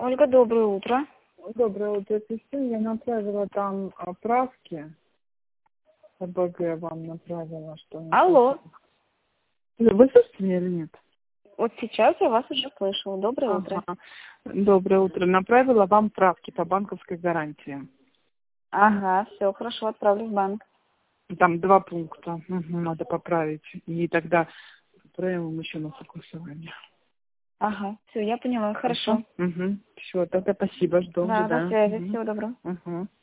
Ольга, доброе утро. Доброе утро, Кристина. Я направила там правки. ОБГ вам направила, что не Алло. Вы слышите меня или нет? Вот сейчас я вас уже слышала. Доброе утро. Ага. Доброе утро. Направила вам правки по банковской гарантии. Ага, все, хорошо, отправлю в банк. Там 2 пункта. Надо поправить. И тогда отправим еще на согласование. Ага, все, я поняла, хорошо. Все, тогда спасибо, жду. Да, до Да. связи, всего доброго. Угу.